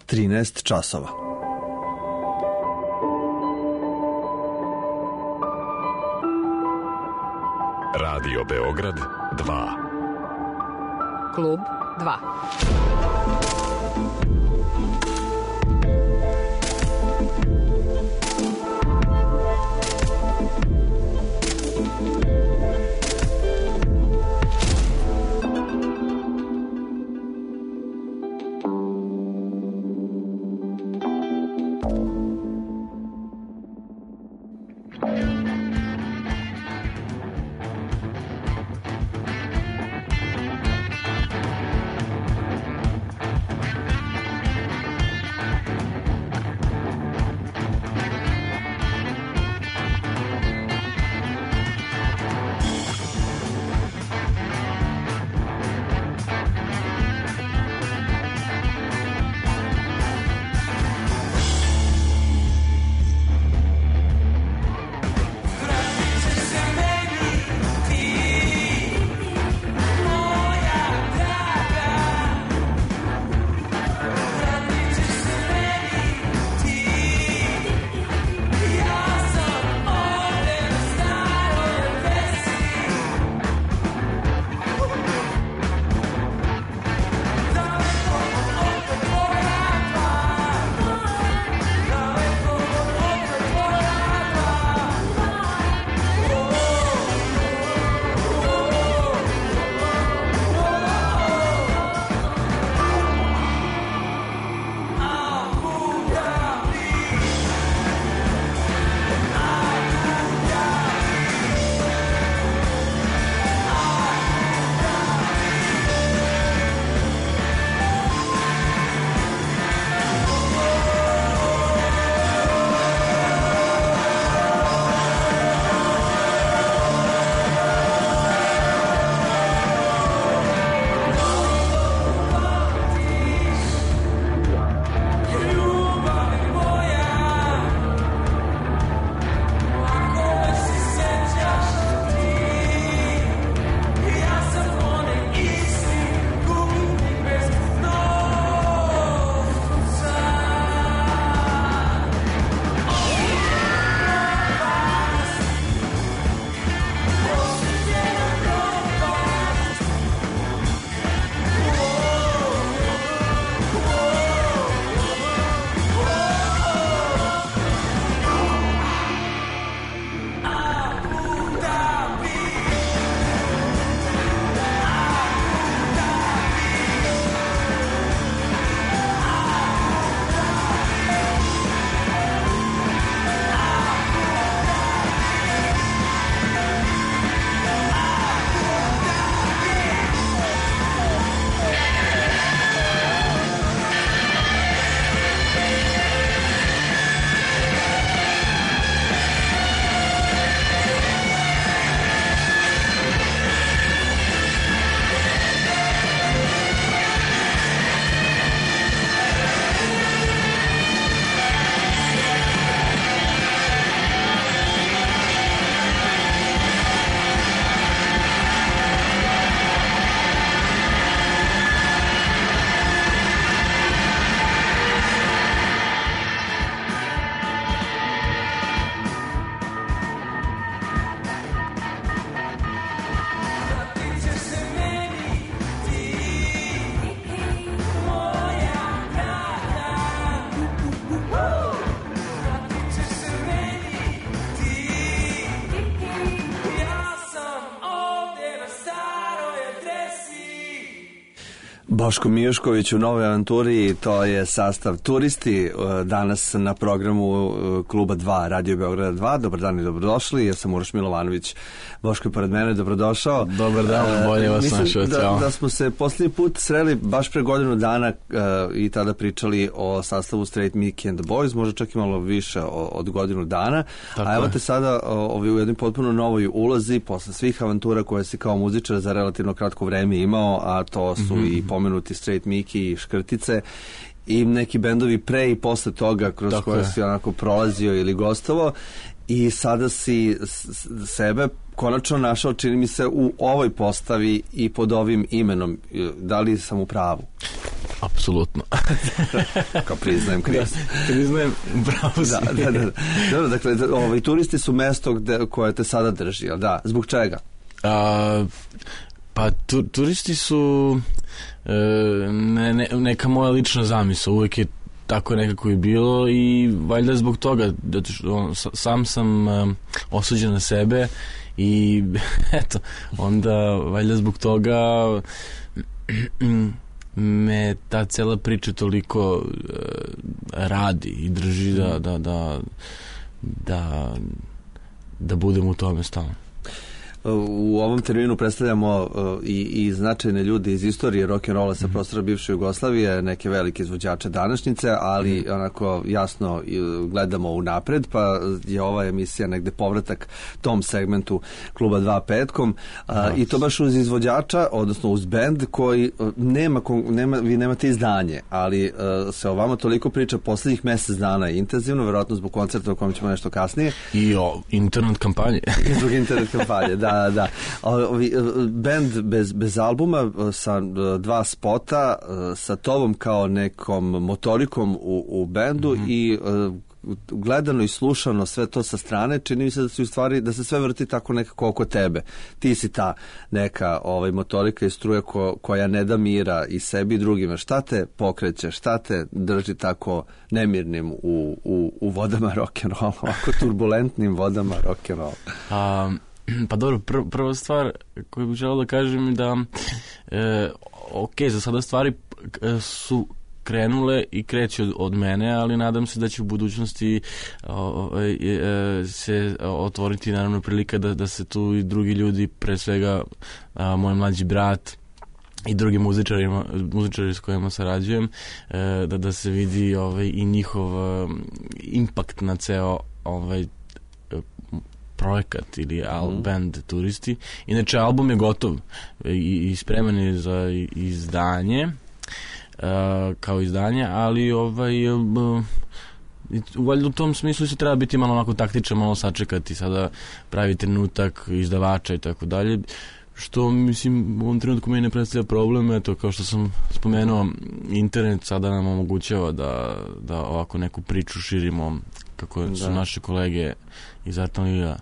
13 časova. Radio Beograd 2. Klub 2. Boško Mijušković u Novoj avanturi, to je sastav Turisti, danas na programu Kluba 2, Radio Beograd 2. Dobar dan i dobrodošli, ja sam Uroš Milovanović, Boško je pored mene, dobrodošao. Dobar dan, bolje vas našao. Mislim da smo se posljednji put sreli baš pre godinu dana i tada pričali o sastavu Straight Mickey and the Boys, možda čak i malo više od godinu dana. Tako a evo te sada u jednoj potpuno novoj ulozi, posle svih avantura koje si kao muzičar za relativno kratko vreme imao, a to su i pomenuti Straight Mickey i Škrtice i neki bendovi pre i posle toga kroz koje si onako prolazio ili gostovo, i sada si sebe konačno našao, čini mi se, u ovoj postavi i pod ovim imenom. Da li sam u pravu? Apsolutno. Kao priznajem, Priznajem, bravo si. Da. Dobro, dakle, turisti su mesto koje te sada drži, jel da? Zbog čega? Pa turisti su neka moja lična zamisla, uvijek je tako nekako i bilo i valjda zbog toga, sam sam osuđen na sebe i eto, onda valjda zbog toga me ta cela priča toliko radi i drži da budem u tome stalno. U ovom terminu predstavljamo i značajne ljude iz istorije rock'n'rolla sa prostora bivše Jugoslavije, neke velike izvođače današnjice, ali onako jasno gledamo unapred, pa je ova emisija negde povratak tom segmentu Kluba 2 petkom i to baš uz izvođača, odnosno uz bend koji vi nemate izdanje, ali se o vama toliko priča poslednjih mesec dana intenzivno, verovatno zbog koncerta o kojem ćemo nešto kasnije. I o internet kampanje. Zbog internet kampanje, da. Band bez albuma sa 2 spota sa tobom kao nekom motorikom u bendu i gledano i slušano sve to sa strane, čini mi se da se u stvari da se sve vrti tako nekako oko tebe. Ti si ta neka motorika i struja koja ne da mira i sebi i drugima. Šta te pokreće, šta te drži tako nemirnim u vodama rock'n'rolla, ovako turbulentnim vodama rock'n'rolla? Pa dobro, prva stvar koju bih želeo da kažem je da za sada stvari su krenule i kreće od mene, ali nadam se da će u budućnosti se otvoriti naravno prilika da se tu i drugi ljudi, pre svega moj mlađi brat i drugi muzičari s kojima sarađujem, da se vidi i njihov impakt na ceo projekat ili band Turisti. Inače, album je gotov i spreman je za izdanje, kao izdanje, ali valjda u tom smislu se treba biti malo onako taktičan, malo sačekati sada pravi trenutak izdavača i tako dalje, što mislim u ovom trenutku meni ne predstavlja problem. Eto, kao što sam spomenuo, internet sada nam omogućava da ovako neku priču širimo, kako su naše kolege iz Artanlija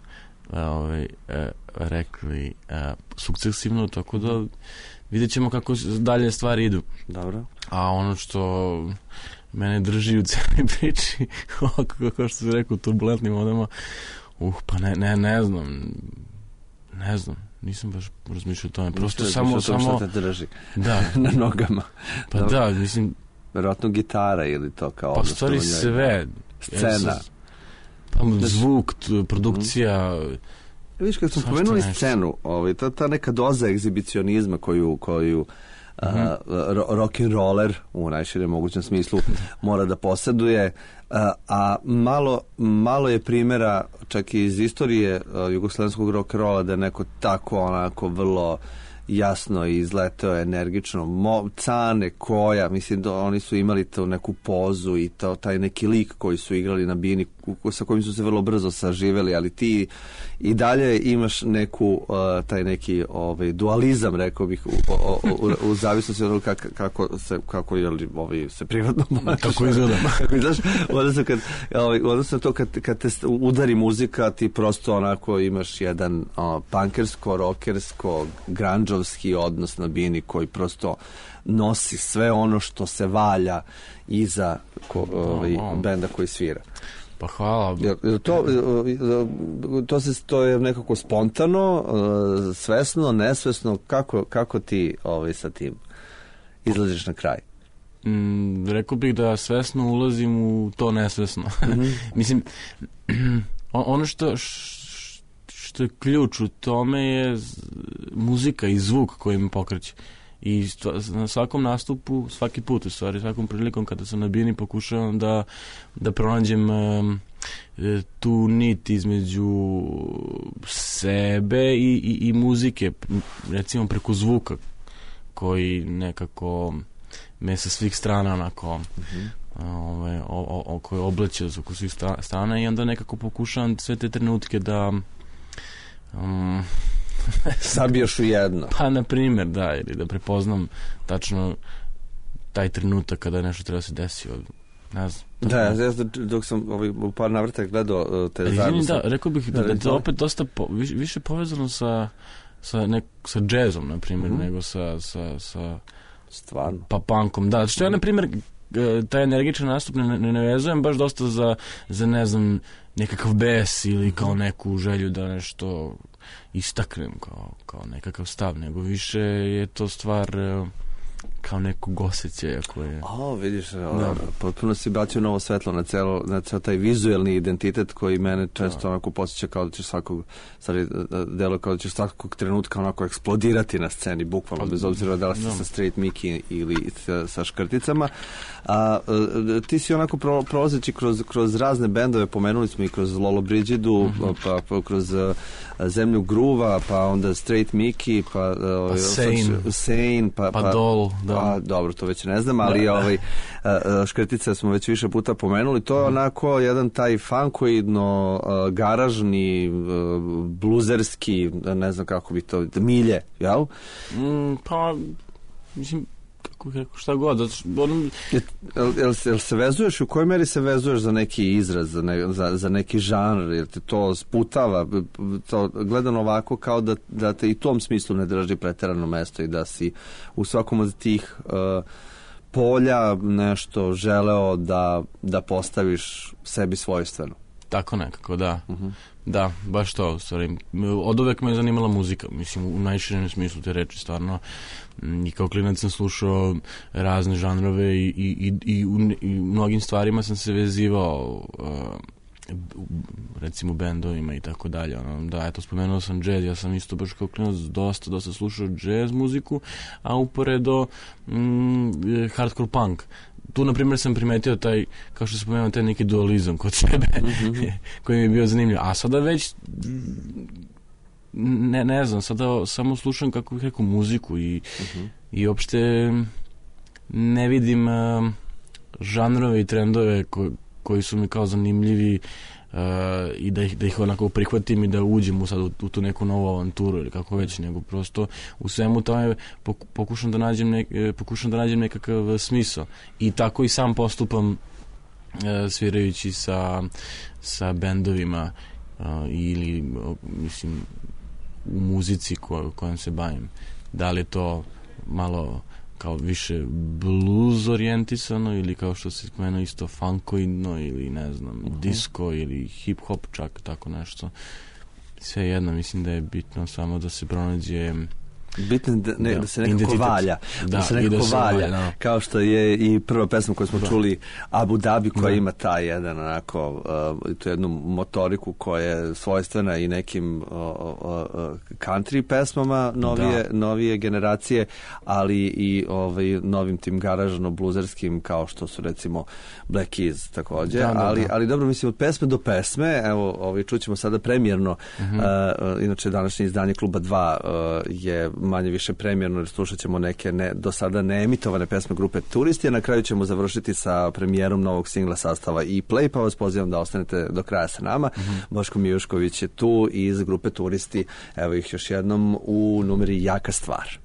rekli, sukcesivno, tako da vidjet ćemo kako dalje stvari idu. Dobro. A ono što mene drži u cijeloj priči, kao što si rekao, turbulentnim vodama, pa ne znam, nisam baš razmišljao o tome. Prosto samo što te drži na nogama. Pa da, mislim, verovatno gitara ili to kao... Pa stvari sve. Scena. Zvuk, produkcija. Viš, kad smo pomenuli scenu, ta neka doza egzibicionizma koju rock'n'roller u najširem mogućem smislu mora da posjeduje, a malo je primjera čak i iz istorije jugoslovenskog rock'n'rolla da je neko tako onako vrlo jasno izleteo energično. Cane, Koja, mislim da oni su imali tu neku pozu i taj neki lik koji su igrali na bini sa kojim su se vrlo brzo saživeli, ali ti i dalje imaš taj neki dualizam, rekao bih, u zavisnosti od kako se privatno kako izgleda. Odnosno to kad te udari muzika, ti prosto onako imaš jedan punkersko, rockersko, grungeovski odnos na bini koji prosto nosi sve ono što se valja iza benda koji svira. Pa hvala. To je nekako spontano, svesno, nesvesno. Kako ti sa tim izlaziš na kraj? Rekao bih da svesno ulazim u to nesvesno. Mislim, ono što je ključ u tome je muzika i zvuk koji me pokreće. I na svakom nastupu, svaki put u stvari, svakom prilikom kada sam na bini pokušavam da pronađem tu nit između sebe i muzike, recimo preko zvuka koji nekako me sa svih strana onako koji obleće oko svih strana i onda nekako pokušavam sve te trenutke da sabijaš u jedno. Pa, na primjer, da, ili da prepoznam tačno taj trenutak kada nešto treba se desi. Ne znam. Da, dok sam u par navrata gledao te zajedno. Da, rekao bih da je to opet dosta više povezano sa džezom, na primjer, nego sa stvarno. Pa punkom, da. Što ja, na primjer, taj energičan nastup ne vezujem baš dosta za ne znam, nekakav bes ili kao neku želju da nešto istaknem kao nekakav stav, nego više je to stvar kao nekog osjećaja koje... vidiš, potpuno si bacio novo svetlo na ceo taj vizuelni identitet koji mene često onako posjeća kao da ćeš delo kao da ćeš svakog trenutka onako eksplodirati na sceni, bukvalno, bez obzira da li si sa Straight Mickey ili sa škrticama. Ti si onako prolazeći kroz razne bendove, pomenuli smo i kroz Lolo Brigidu, pa kroz Zemlju gruva, pa onda Straight Mickey, pa Sane, pa Dol. Dobro, to već ne znam, ali škrtice smo već više puta pomenuli. To je onako jedan taj funkoidno, garažni, bluzerski, ne znam kako bi to, milje, jel? Pa, mislim, šta god. Jel se vezuješ, u kojoj meri se vezuješ za neki izraz, za neki žanr, jer te to sputava, to gledano ovako kao da te i tom smislu ne drži preterano mesto i da si u svakom od tih polja nešto želeo da postaviš sebi svojstveno. Tako nekako, da. Da, baš to, stvari. Od uvek me je zanimala muzika, mislim, u najširem smislu te reči, stvarno. I kao klinac sam slušao razne žanrove i u mnogim stvarima sam se vezivao, recimo bendovima i tako dalje. Da, eto, spomenuo sam džez, ja sam isto baš kao klinac dosta slušao džez muziku, a uporedo hardcore punk. Tu, na primjer, sam primetio taj, kao što se spomenuo, taj neki dualizam kod sebe, koji mi je bio zanimljiv. A sada već, ne znam, sada samo slušam, kako bih rekao, muziku i uopšte ne vidim žanrove i trendove koji su mi kao zanimljivi i da ih onako prihvatim i da uđem u tu neku novu avanturu ili kako već, nego prosto u svemu tome pokušam da nađem nekakav smisao i tako i sam postupam svirajući sa bendovima ili mislim u muzici kojom se bavim. Da li je to malo kao više blues orijentisano ili kao što se spomenuo isto funkoidno ili ne znam, disco ili hip hop, čak tako nešto. Sve jedno, mislim da je bitno samo da se pronađe bitno da se nekako valja. Da se nekako valja. Kao što je i prva pesma koju smo čuli, Abu Dhabi, koja ima taj jedan onako, tu jednu motoriku koja je svojstvena i nekim country pesmama novije generacije, ali i novim tim garažno-bluzerskim, kao što su recimo Black Keys također. Ali dobro, mislim, od pesme do pesme, evo, čućemo sada premijerno, inače današnje izdanje Kluba 2 je manje više premijerno, jer slušat ćemo neke do sada neemitovane pesme grupe Turisti, a na kraju ćemo završiti sa premijerom novog singla sastava E-Play, pa vas pozivam da ostanete do kraja sa nama. Boško Mijušković je tu iz grupe Turisti, evo ih još jednom u numeri Jaka stvar.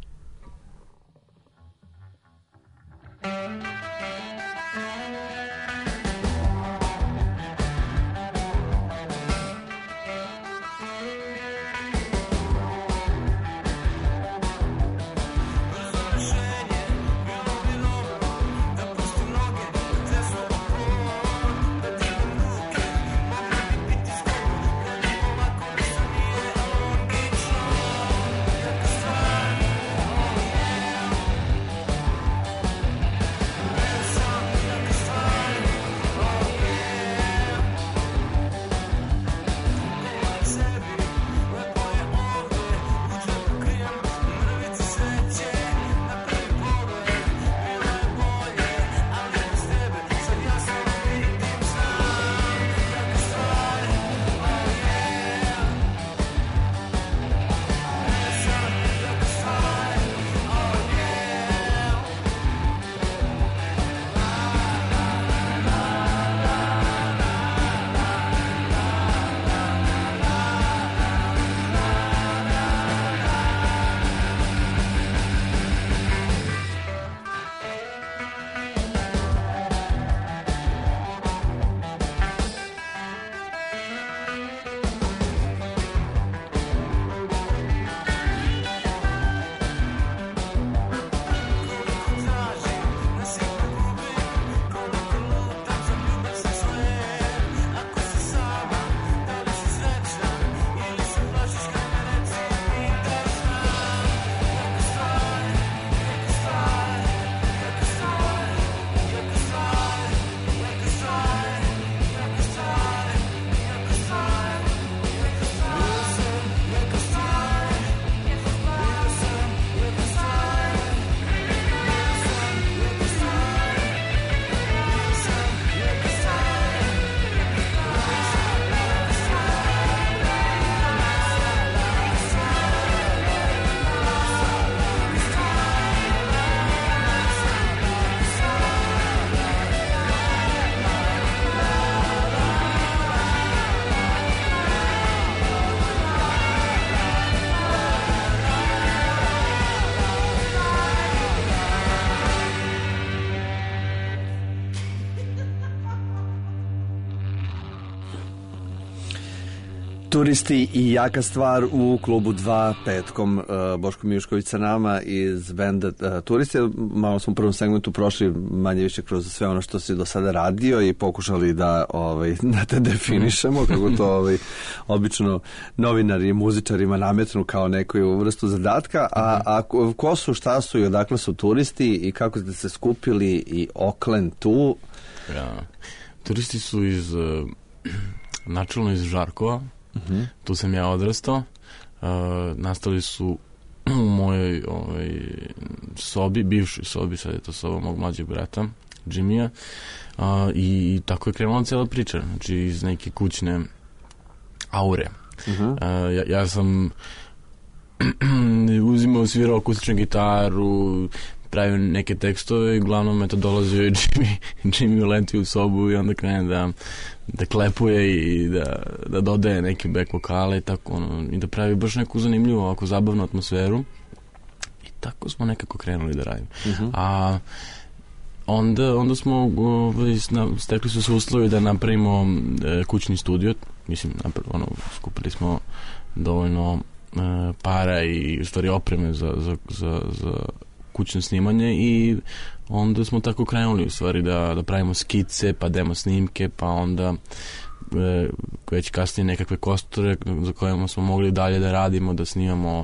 Turisti i jaka stvar u klubu 2 petkom. Boško Mijušković sa nama iz benda Turisti. Malo smo u prvom segmentu prošli manje više kroz sve ono što si do sada radio i pokušali da te definišemo, kako to obično novinari i muzičarima nametnu kao neku vrstu zadatka. A ko su, šta su i odakle su Turisti i kako ste se skupili i Oklen tu? Ja. Turisti su načelno iz Žarkova. Tu sam ja odrastao. Nastali su u mojoj sobi, bivšoj sobi, sad je to soba mog mlađeg brata Jimmya, i tako je krenula cijela priča, znači iz neke kućne aure. Ja sam uzimao, svirao akustičnu gitaru, pravio neke tekstove i uglavnom me to dolazio i Jimmy uleti u sobu i onda krene da klepuje i da dodaje neke back vokale i tako, i da pravi baš neku zanimljivu, ovako zabavnu atmosferu, i tako smo nekako krenuli da radimo. A onda smo stekli su se uslovi da napravimo kućni studio, mislim, skupili smo dovoljno para i u stvari opreme za kućno snimanje i onda smo tako krenuli u stvari da pravimo skice, pa demo snimke, pa onda već kasnije nekakve kostore za kojima smo mogli dalje da radimo, da snimamo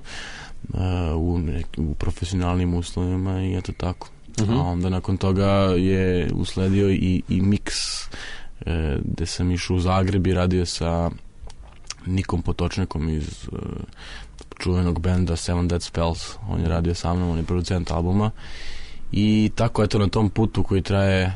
u profesionalnim uslovima i eto tako. A onda nakon toga je usledio i miks gde sam išao u Zagreb i radio sa Nikom Potočnikom iz čuvenog benda Seven Dead Spells. On je radio sa mnom, on je producent albuma i tako, eto, na tom putu koji traje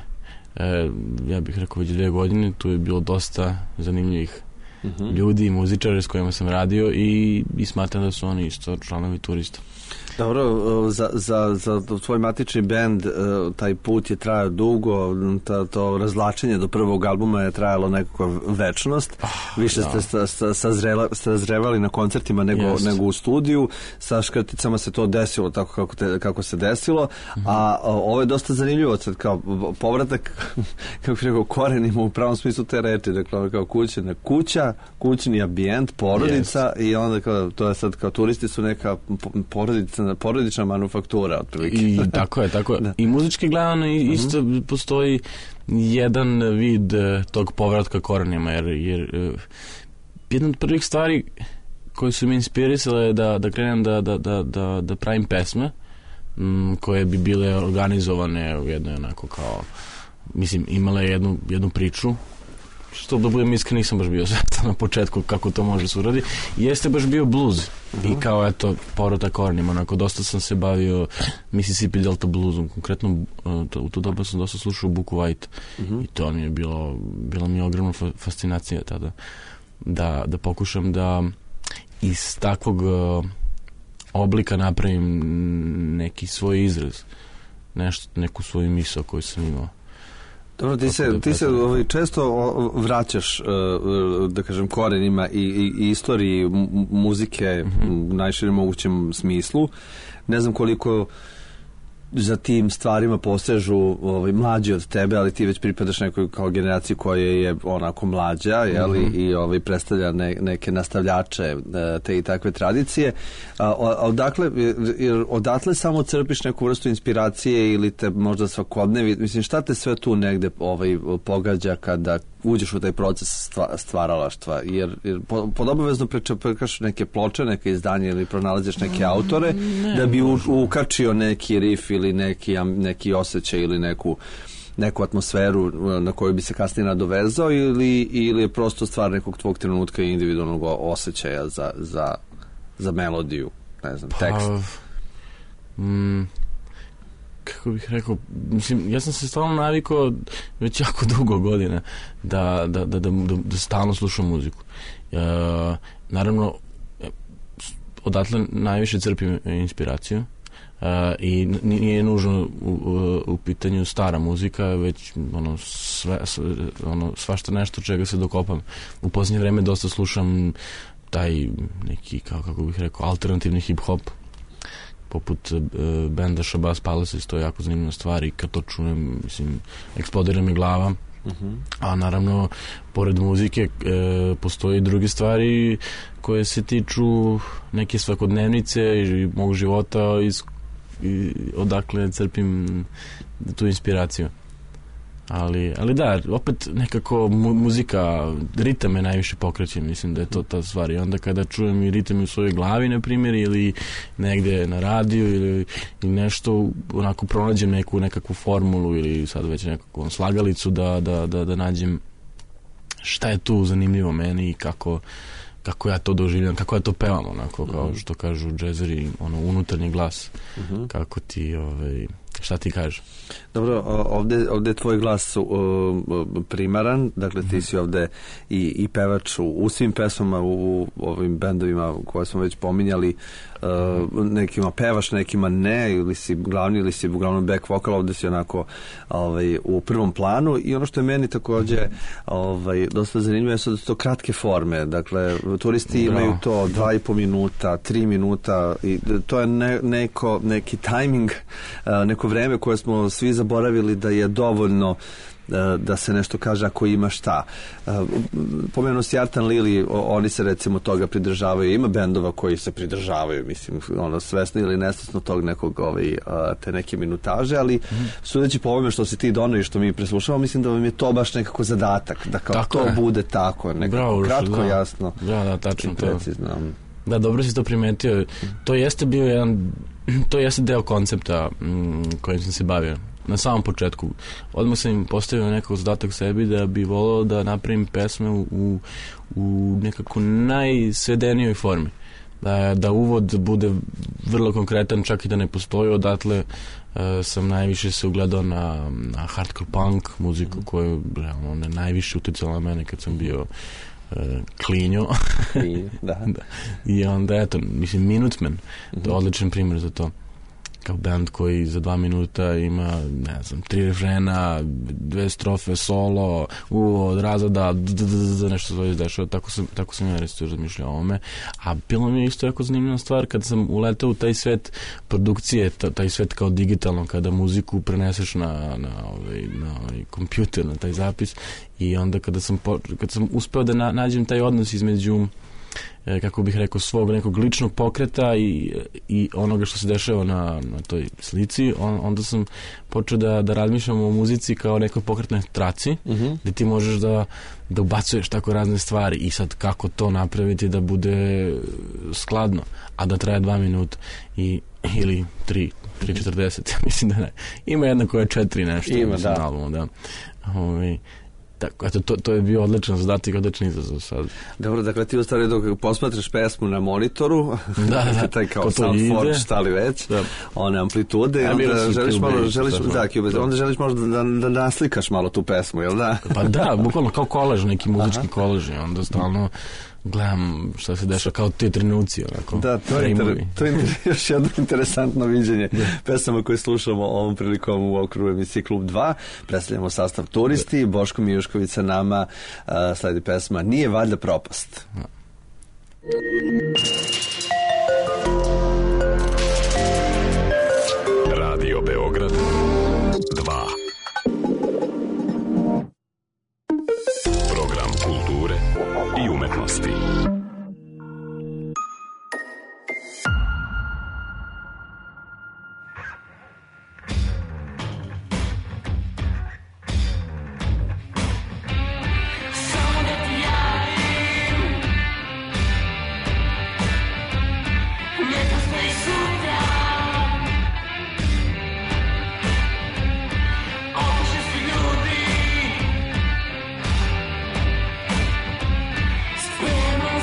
ja bih rekao već 2 godine, tu je bilo dosta zanimljivih ljudi i muzičara s kojima sam radio i smatram da su oni isto članovi Turista. Dobro, za tvoj matični bend taj put je trajao dugo, to razvlačenje do prvog albuma je trajalo nekakva večnost. Više ste sazrevali na koncertima nego u studiju. Sa Škrticama se to desilo tako kako se desilo, a ovo je dosta zanimljivo sad, kao povratak, kako bih rekao, korenima u pravom smislu te reči, dakle kao kuća, kućni ambijent, porodica, i onda kao, to je sad kao Turisti su neka porodična manufaktura otprilike. I tako je. Da. I muzički gledano isto postoji jedan vid tog povratka korenima, jer jedna od prvih stvari koje su mi inspirisale je da krenem da pravim pesme koje bi bile organizovane u jednoj onako kao, mislim, imale jednu priču, što da budem iskren, nisam baš bio sretan na početku kako to može se uradi. Jeste baš bio blues i kao, eto, povratak korenima, onako dosta sam se bavio Mississippi Delta bluesom, konkretno u to doba sam dosta slušao Buku White i to mi je bila mi je ogromna fascinacija tada da pokušam da iz takvog oblika napravim neki svoj izraz, neku svoju misao koju sam imao. Dobro, ti se često vraćaš, da kažem, korenima i istoriji muzike u najširem mogućem smislu. Ne znam koliko za tim stvarima posežu mlađi od tebe, ali ti već pripadaš nekoj kao generaciji koja je onako mlađa, jeli, i predstavlja neke nastavljače te i takve tradicije. Odatle samo crpiš neku vrstu inspiracije ili te možda svakodnevi, mislim, šta te sve tu negde pogađa kada uđeš u taj proces stvaralaštva, jer podobavezno prekaš neke ploče, neke izdanje ili pronalaziš neke autore da bi ukačio neki riff ili neki osjećaj ili neku atmosferu na koju bi se kasnije nadovezao, ili je prosto stvar nekog tvog trenutka i individualnog osjećaja za melodiju, ne znam, tekst. Kako bih rekao, mislim, ja sam se stalno navikao već jako dugo godina da stalno slušam muziku. Naravno, odatle najviše crpim inspiraciju i nije nužno u pitanju stara muzika, već svašta nešto čega se dokopam. U posljednje vreme dosta slušam taj neki, kako bih rekao, alternativni hip-hop, poput benda Shabazz Palaces, to je jako zanimljiva stvar i kad to čujem, mislim, eksplodira mi glava. A naravno, pored muzike postoje i druge stvari koje se tiču neke svakodnevnice i mog života i odakle crpim tu inspiraciju. Ali da, opet nekako muzika, ritam me najviše pokreće, mislim da je to ta stvar. I onda kada čujem i ritam u svojoj glavi, na primjer, ili negde na radiju ili nešto, onako pronađem nekakvu formulu ili sad već nekakvu slagalicu da nađem šta je tu zanimljivo meni i kako ja to doživljam, kako ja to pevam, onako, kao što kažu džezeri, unutarnji glas, kako ti, šta ti kaže? Dobro, ovde je tvoj glas primaran, dakle ti si ovde i pevač u svim pesmama, u ovim bendovima koje smo već pominjali, nekima pevaš, nekima ne, ili si glavni, ili si uglavnom back vokal, ovde si onako u prvom planu. I ono što je meni takođe dosta zanimljivo je da su to kratke forme, dakle turisti imaju to 2,5 minuta, 3 minuta i to je neki timing, neko vreme koje smo svi zaboravili da je dovoljno da se nešto kaže ako ima šta. Pomenuo si Artan Lili, oni se recimo toga pridržavaju. Ima bendova koji se pridržavaju, mislim, svesno ili nesvesno tog nekog te neke minutaže, ali sudeći po ovome što si ti donao i što mi preslušamo, mislim da vam je to baš nekako zadatak, da kao tako to bude tako, nekako kratko, jasno. Da, tačno to. Precizno. Da, dobro si to primetio. To jeste bio to jeste deo koncepta kojim sam se bavio. Na samom početku. Odmah sam im postavio nekako zadatak sebi da bi volao da napravim pesme u nekako najsvedenijoj formi. Da uvod bude vrlo konkretan, čak i da ne postoji. Odatle sam najviše se ugledao na hardcore punk muziku koju najviše uticala na mene kad sam bio klinjo. Da. I onda, eto, mislim, Minutemen, to je odličan primjer za to. Kao band koji za 2 minuta ima, ne znam, 3 refrena, 2 strofe, solo, od razada, nešto se izdešava, tako sam ja razmišljao o ovome. A bilo mi je isto jako zanimljiva stvar kada sam uletao u taj svet produkcije, taj svet kao digitalno, kada muziku preneseš na kompjuter, na taj zapis, i onda kada sam uspeo da nađem taj odnos između, kako bih rekao, svog nekog ličnog pokreta i onoga što se dešava na toj slici, onda sam počeo da razmišljam o muzici kao nekoj pokretnoj traci, gde ti možeš da ubacuješ tako razne stvari i sad kako to napraviti da bude skladno, a da traje 2 minuta ili 3:40, mislim da ne. Ima jedna koja je 4 nešto. Ima, mislim, da. Albumu, da. Tako, eto, to je bio odličan zadatak, odličan izazov sad. Dobro, dakle ti u stvari dok posmatraš pesmu na monitoru, taj kao soundforge, stali već, one amplitude, onda želiš možda da naslikaš malo tu pesmu, jel da? Pa da, bukvalno kao kolaž, neki muzički kolaž, onda stalno gledam šta se dešava, kao te trenuci, onako. Da, to je još jedno interesantno viđenje pesama koje slušamo ovom prilikom u okrugu emisije Klub 2. Predstavljamo sastav Turisti, Boško Mijušković sa nama, sledi pesma Nije valjda propast. Radio Beograd 2. Program kulture i umetnosti. Spremno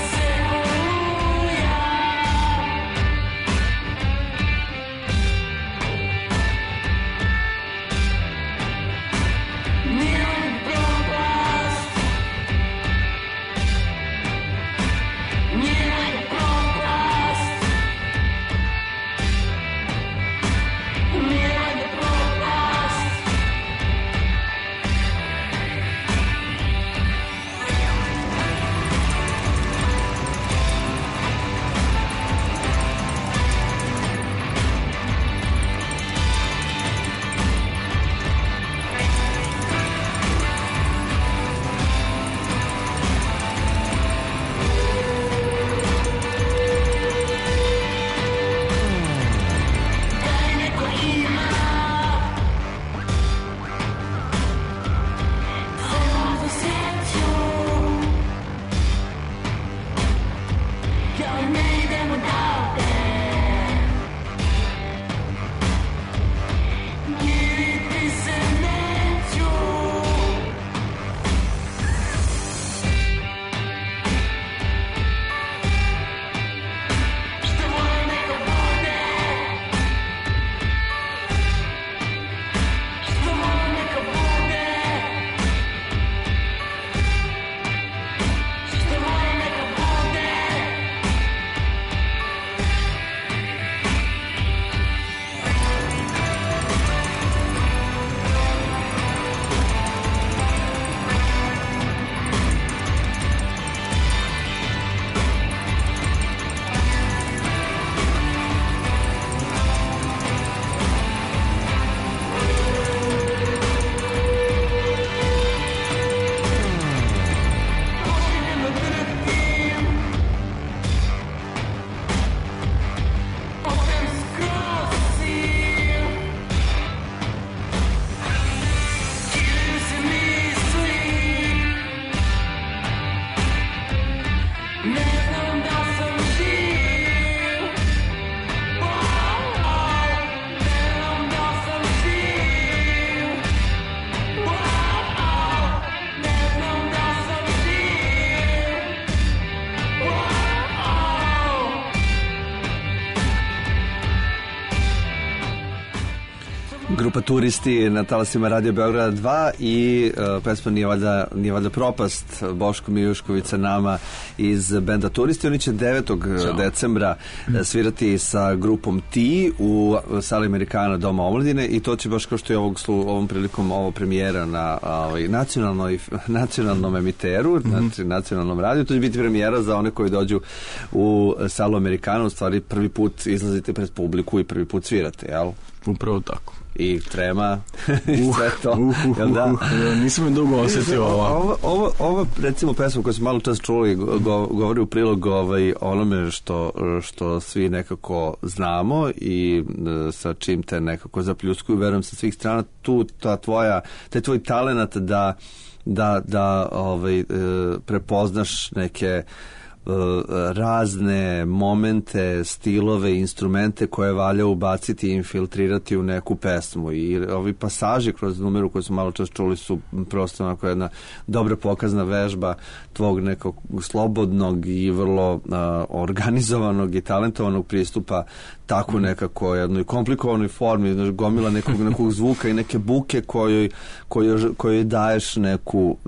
Grupa Turisti na talasima Radio Beograda 2 i pesma Nije valjda propast, Boško Miljušković sa nama iz benda Turisti. Oni će 9. decembra svirati sa grupom T u sali Amerikana Doma omladine i to će baš kao što je ovom prilikom ovo premijera na nacionalnom emiteru, znači nacionalnom radiju. To će biti premijera za one koji dođu u salu Amerikana, u stvari prvi put izlazite pred publiku i prvi put svirate, jel? Upravo tako. I trema i sve to. Nisam me dugo osjetio ovo recimo pesma koju smo malo čas čuli govori u prilog onome što svi nekako znamo i sa čim te nekako zapljuskuju, verujem sa svih strana, taj tvoj talenat da prepoznaš neke razne momente, stilove, instrumente koje valja ubaciti i infiltrirati u neku pesmu. I ovi pasaži kroz numeru koju smo malo čas čuli su prosto onako jedna dobra pokazna vežba tvog nekog slobodnog i vrlo organizovanog i talentovanog pristupa tako nekako jednoj komplikovanoj formi, gomila nekog zvuka i neke buke kojoj daješ neku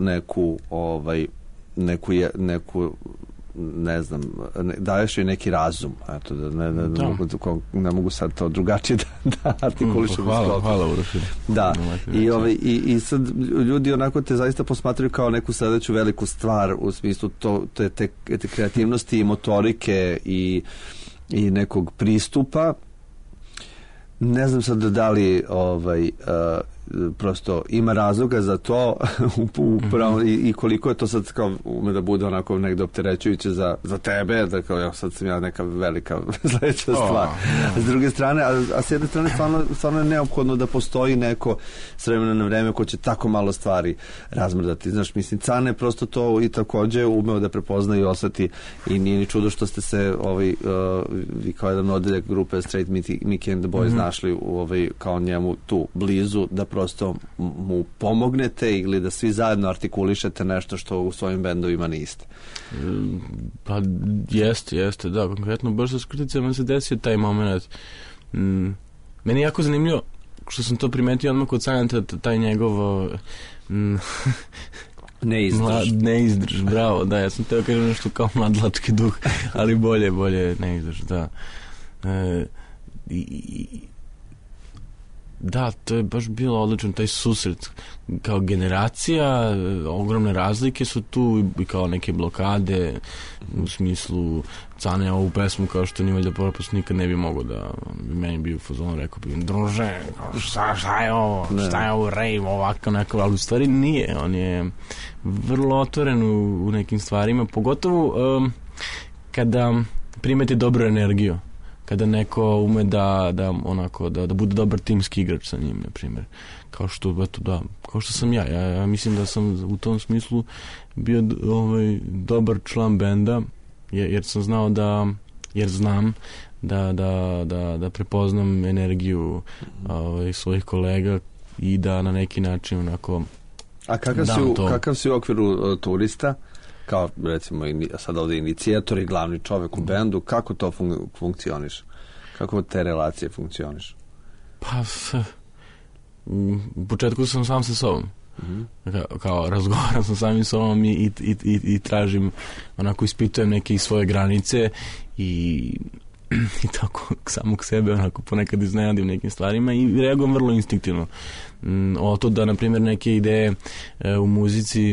ne znam, daješ joj neki razum. Eto, ne mogu sad to drugačije da artikulišem. Hvala Uroši. Da, i sad ljudi onako te zaista posmatraju kao neku sledeću veliku stvar u smislu te kreativnosti i motorike i nekog pristupa. Ne znam sad da li prosto ima razloga za to i koliko je to sad kao ume da bude onako negde opterećujuće za tebe, da kao ja sad sam ja neka velika sledeća stvar. S druge strane, a s jedne strane stvarno je neophodno da postoji neko s vremena na vreme ko će tako malo stvari razmrdati. Znaš, mislim, Cane prosto to i takođe umeo da prepozna i oseti i nije ni čudo što ste se vi kao jedan odeljak grupe Straight Mickey and the Boys našli kao njemu tu blizu, da prosto mu pomognete ili da svi zajedno artikulišete nešto što u svojim bendovima niste. Pa jeste, da, konkretno baš sa Škrticama se desio taj moment. Meni je jako zanimljivo što sam to primetio odmah kod Sanjanta, taj njegov neizdrž, bravo, da, ja sam teo kažem nešto kao mladlački duh, ali bolje neizdrž, da. Da, to je baš bilo odlično, taj susret kao generacija, ogromne razlike su tu i kao neke blokade u smislu Cane ovu pesmu kao što nije valjda propust nikad ne bi mogao da meni bi u fazonu rekao bi druže, šta je ovo rave ovako neko, ali u stvari nije, on je vrlo otvoren u nekim stvarima, pogotovo kada primete dobru energiju, kada neko ume da bude dobar timski igrač sa njim, na primjer. Kao što sam ja mislim da sam u tom smislu bio dobar član benda, jer sam znao znam da prepoznam energiju svojih kolega i da na neki način onako. A kakav si u okviru Turista? Kao recimo sad ovdje inicijator i glavni čovjek u bendu, kako to funkcioniš? Kako te relacije funkcioniš? Pa u početku sam sam sa sobom. Kao razgovaram sam samim sobom i tražim, onako ispitujem neke svoje granice i tako samog sebe onako ponekad iznenadim nekim stvarima i reagujem vrlo instinktivno. To da, na primjer, neke ideje u muzici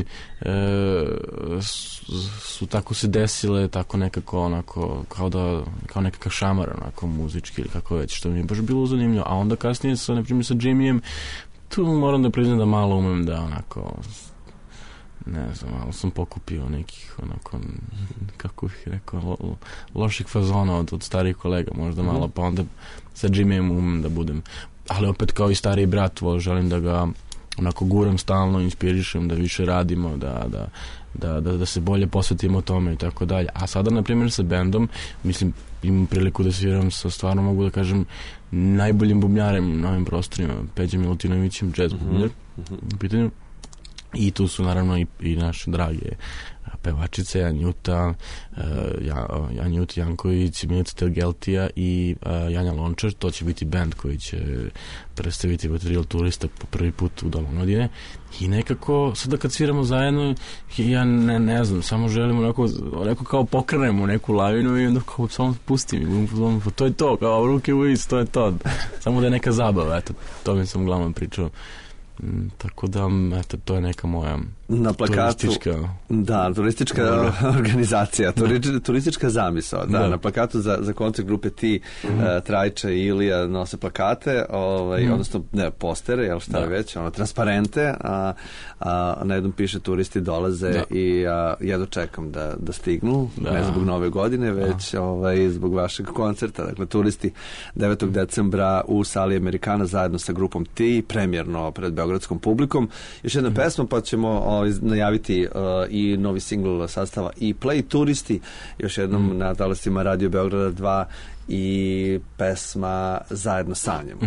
su tako se desile, tako nekako onako, kao nekakav šamar onako muzički ili kako već, što mi je baš bilo zanimljivo. A onda kasnije na primjer sa Jimmyjem, tu moram da priznam da malo umem da onako, ne znam, malo sam pokupio nekih onako, kako bih rekao, loših fazona od starijih kolega, možda malo, pa onda sa Jimmyjem umem da budem, ali opet kao i stariji brat, želim da ga onako guram stalno, inspirišem da više radimo, da se bolje posvetimo tome i tako dalje. A sada, na primjer, sa bendom, mislim, imam priliku da sviram sa, stvarno mogu da kažem, najboljim bubnjarem na ovim prostorima, Peđom Milutinovićem, jazz bubnjar, u pitanju. I tu su naravno i naše drage pevačice, Anjuta Janković, Milica Telgeltija i Janja Lončar. To će biti band koji će predstaviti materijal Turista po prvi put u Domu omladine. I nekako, sada kad sviramo zajedno, ja ne znam, samo želimo onako kao pokrenemo neku lavinu i onda kao samo pustim. To je to, kao ruke u vis, to je to. Samo da je neka zabava, eto, to mi sam uglavnom pričao. Tako da, eto, to je neka moja na plakatu, turistička organizacija, turistička zamisao. Da, na plakatu za koncert grupe Ti, Trajča i Ilija nose plakate, odnosno postere, već, transparente, a na jednom piše turisti dolaze i jedno čekam da stignu, ne zbog nove godine, već zbog vašeg koncerta. Dakle, turisti 9. decembra u sali Amerikana zajedno sa grupom Ti, premijerno pred beogradskom publikom. Još jedna pesma, pa ćemo najaviti i novi singl sastava i Play Turisti, još jednom na talasima Radio Beograda 2 i pesma Zajedno sanjamo.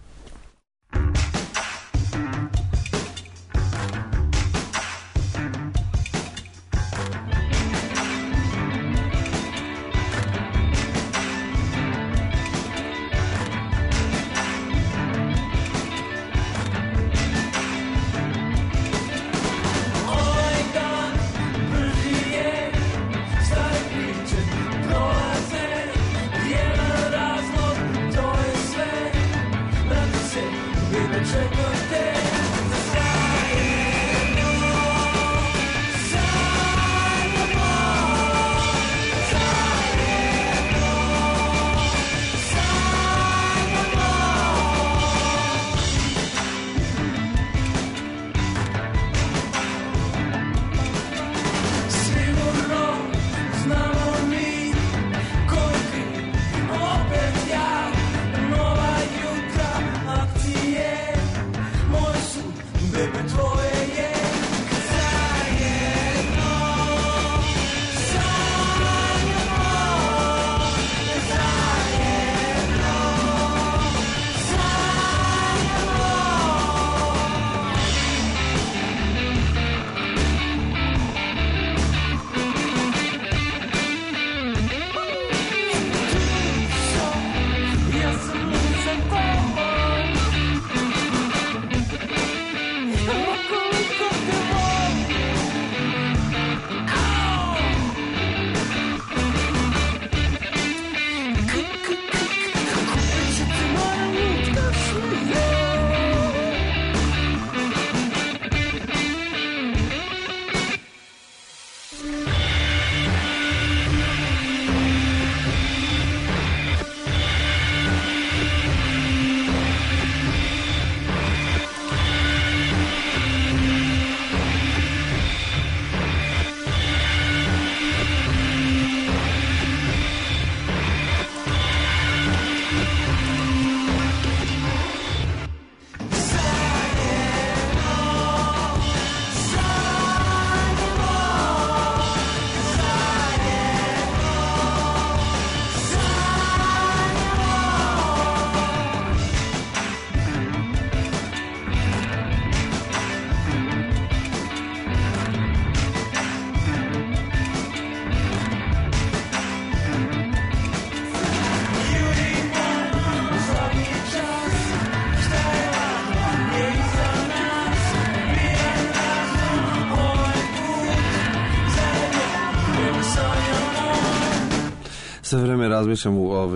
Sve vreme razmišljam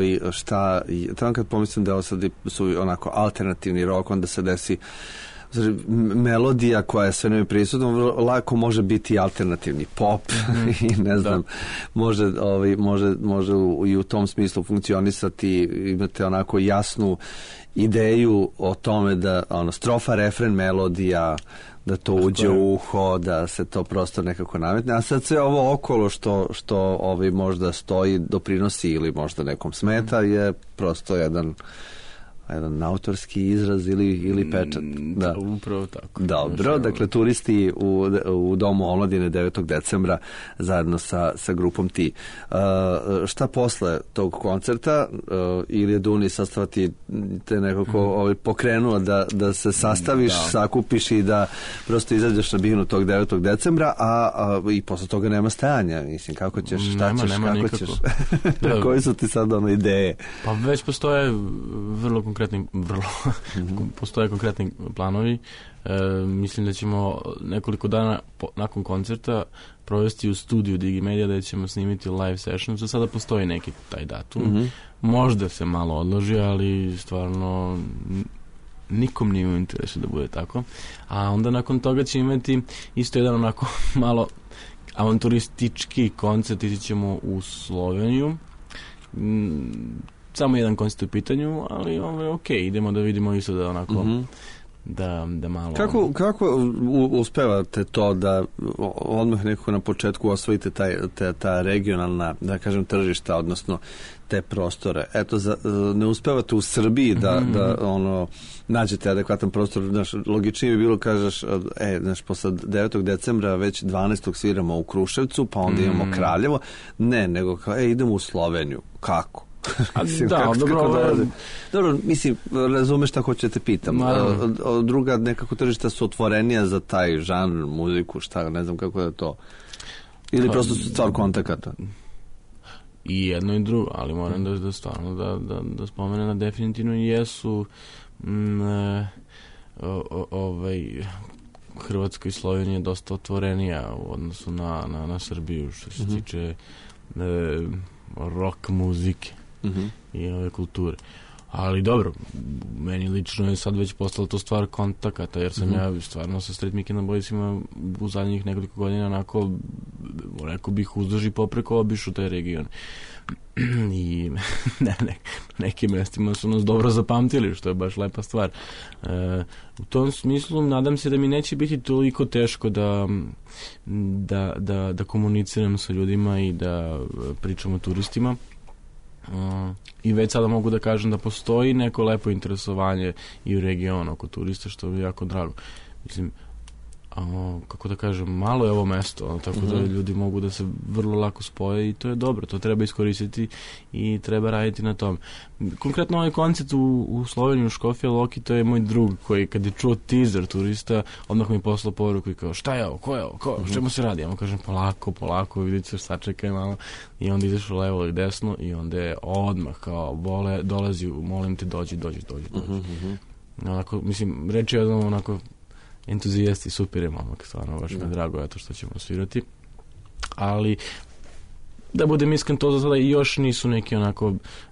šta, tamo kad pomislim da ovo sad su onako alternativni rock, onda se desi melodija koja je sve vreme prisutna, lako može biti alternativni pop i ne znam, može i u tom smislu funkcionisati, imate onako jasnu ideju o tome da strofa, refren, melodija, da to uđe u uho, da se to prosto nekako nametne, a sad sve ovo okolo što možda stoji, doprinosi ili možda nekom smeta, je prosto jedan jedan autorski izraz ili pečat. Da, upravo tako. Dobro, dakle turisti u Domu omladine 9. decembra zajedno sa grupom Ti. Šta posle tog koncerta ili je Duni sastavati te nekako pokrenuo da se sastaviš, sakupiš i da prosto izađeš na binu tog 9. decembra, a i posle toga nema stajanja. Mislim, kako ćeš, šta ćeš, kako nikako ćeš? Koji su ti sad ideje? Pa već postoje postoje konkretni planovi. Mislim da ćemo nekoliko dana nakon koncerta provesti u studiju Digimedia da ćemo snimiti live session. Za sada postoji neki taj datum. Možda se malo odloži, ali stvarno nikom nije u interesu da bude tako. A onda nakon toga ćemo imati isto jedan onako malo avanturistički koncert. Ići ćemo u Sloveniju. Samo jedan koncert u pitanju, ali ok, idemo da vidimo isto da onako da malo... Kako uspevate to da odmah nekako na početku osvojite ta regionalna, da kažem, tržišta, odnosno te prostore? Eto, ne uspevate u Srbiji da nađete adekvatan prostor. Logičnije bi bilo, kažeš, posle 9. decembra već 12. sviramo u Kruševcu, pa onda imamo Kraljevo. Ne, nego idemo u Sloveniju. Kako? Mislim, dobro, mislim, razumeš šta hoću da te pitam. Druga nekako tržišta su otvorenija za taj žanr, muziku, šta, ne znam kako da to... Ili prosto su stvar kontakata? I jedno i drugo, ali moram da stvarno da spomenem da definitivno jesu Hrvatska i Slovenija dosta otvorenija u odnosu na Srbiju što se tiče rock muzike i ove kulture. Ali dobro, meni lično je sad već postala to stvar kontakata, jer sam ja stvarno sa Straight Mike and the Boysima u zadnjih nekoliko godina onako, rekao bih, uzduž i popreko obišu taj region. I nekim mestima su nas dobro zapamtili, što je baš lepa stvar. U tom smislu nadam se da mi neće biti toliko teško da komuniciram sa ljudima i da pričam o turistima. I već sada mogu da kažem da postoji neko lepo interesovanje i u regionu oko turista, što je jako drago. Mislim, kako da kažem, malo je ovo mesto, tako da ljudi mogu da se vrlo lako spoje i to je dobro, to treba iskoristiti i treba raditi na tom. Konkretno ovaj koncert u Sloveniji, u Škofja Loki, to je moj drug koji kad je čuo teaser turista, odmah mi poslao poruku i kao, šta je ovo, ko je ovo, o čemu se radi? Ja mu kažem, polako, vidite se, sačekaj malo, i onda izašao levo ili desno i onda je odmah kao, dolazi, molim te, dođi. Onako, mislim, reći je odmah onako entuzijasti, super je momak, stvarno, baš mi je drago eto što ćemo svirati, ali da budem iskren, to za sada još nisu neki onako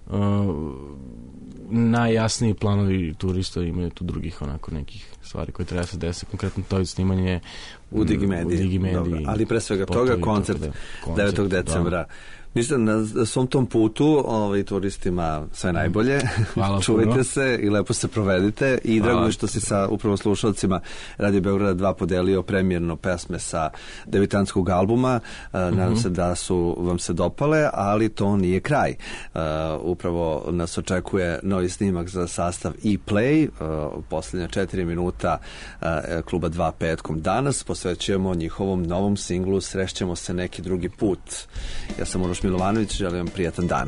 najjasniji planovi turista, imaju tu drugih onako nekih stvari koje treba se desiti, konkretno to je snimanje u Digimediji. Ali pre svega toga koncert 9. decembra. Mislim, na svom tom putu turistima sve najbolje. Čuvajte se i lepo se provedite. I drago mi što si sa upravo slušalcima Radio Beograda 2 podelio premijerno pesme sa debitanskog albuma. Nadam se da su vam se dopale, ali to nije kraj. Upravo nas očekuje novi snimak za sastav E-Play. Posljednja 4 minuta kluba 2 petkom danas posvećujemo njihovom novom singlu Srećemo se neki drugi put. Ja sam Uroš Milovanović, želim vam prijatan dan.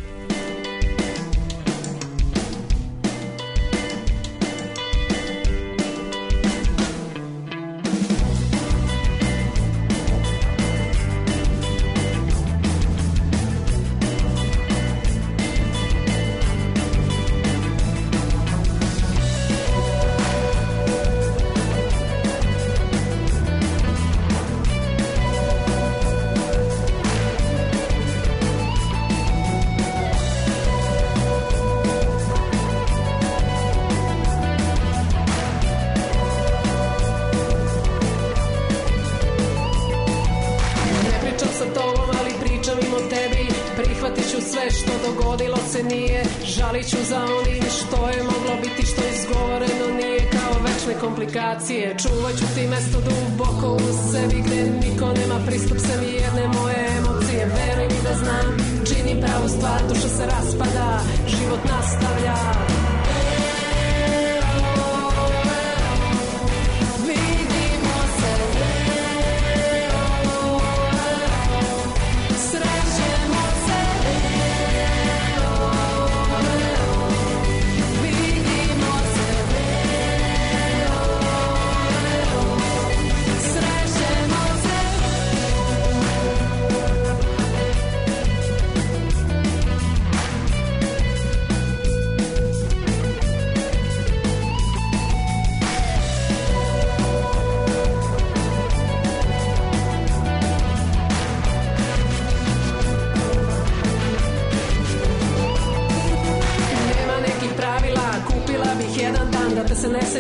Čuvat ću ti mesto duboko u sebi gde niko nema pristup sebi jedne moje emocije. Veruj mi da znam, činim pravu stvar, duša se raspada, život nastavlja.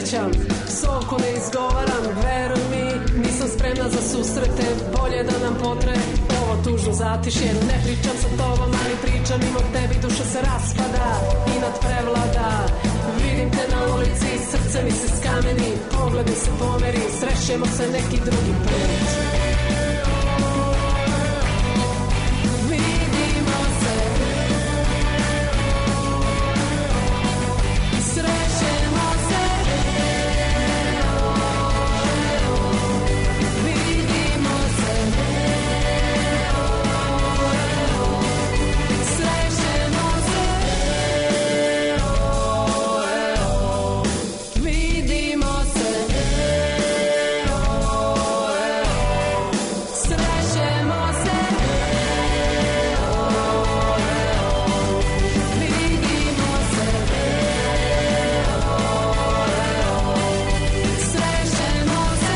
srećan, psovku ne izgovaram, veruj mi, nisam spremna za susrete, bolje da nam potre ovo tužno zatišje. Ne pričam sa tobom, ali pričam mimo tebi, duša se raspada i nad prevlada. Vidim te na ulici, srce mi se skameni, pogled mi se pomeri, srećemo se neki drugi put. Vidimo se, srećemo se, vidimo se, srećemo se, vidimo se, srećemo se, vidimo se, srećemo se.